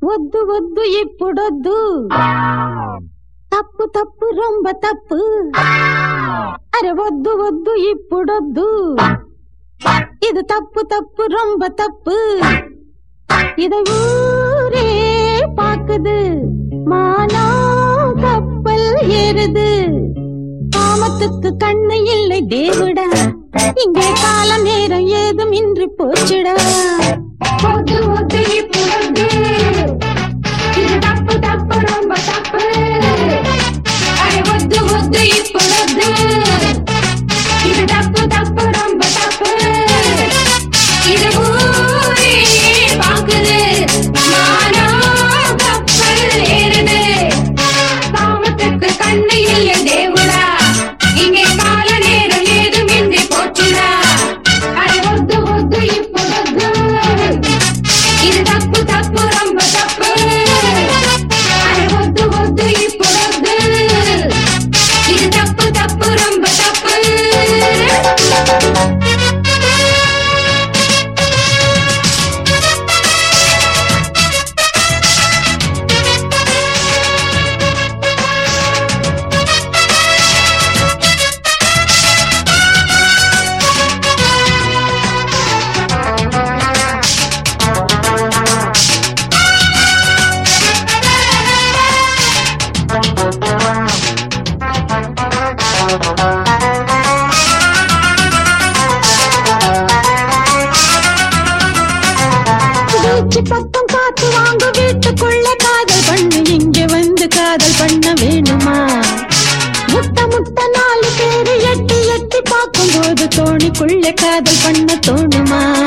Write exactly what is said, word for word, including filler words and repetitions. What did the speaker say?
వద్దు వద్దు ఇప్పుడొద్దు, తప్పు తప్పు రొంబ తప్పు. అరే వద్దు వద్దు ఇప్పుడొద్దు, ఇది తప్పు తప్పు రొంబ తప్పు. இதை ஊரே பாக்குது, மானம் கப்பல் ஏறுது. காமத்துக்கு கண்ணு இல்லை தேவுடா, இங்கே காலம் நேரம் ஏதும் இன்றி போச்சுடா. ஒத்து ஒத்து இப்பொழுது இது தப்பு தப்பு ரொம்ப தப்பு. அரை ஒத்து ஒத்து இப்பொழுது இது தப்பு தப்பு ரொம்ப தப்பு. இது ஊரே பாக்குது, மானம் கப்பல் ஏறுது. காமத்துக்கு கண்ணு இல்லை தேவுடா, இங்கே கால நேரம் ஏதும் இன்றி போச்சுடா. அரை ஒத்து ஒத்து இப்பொழுது இது தப்பு தப்பு ரொம்ப தப்பு. அரை ஒத்து ஒத்து இப்பொழுது இது தப்பு தப்பு ரொம்ப தப்பு. பக்கம் காத்து வாங்க, வீட்டுக்குள்ள காதல் பண்ணு, இங்க வந்து காதல் பண்ண வேணுமா? முட்ட முட்ட நாலு பேரு எட்டி எட்டி பார்க்கும் போது தோணிக்குள்ள காதல் பண்ண தோணுமா?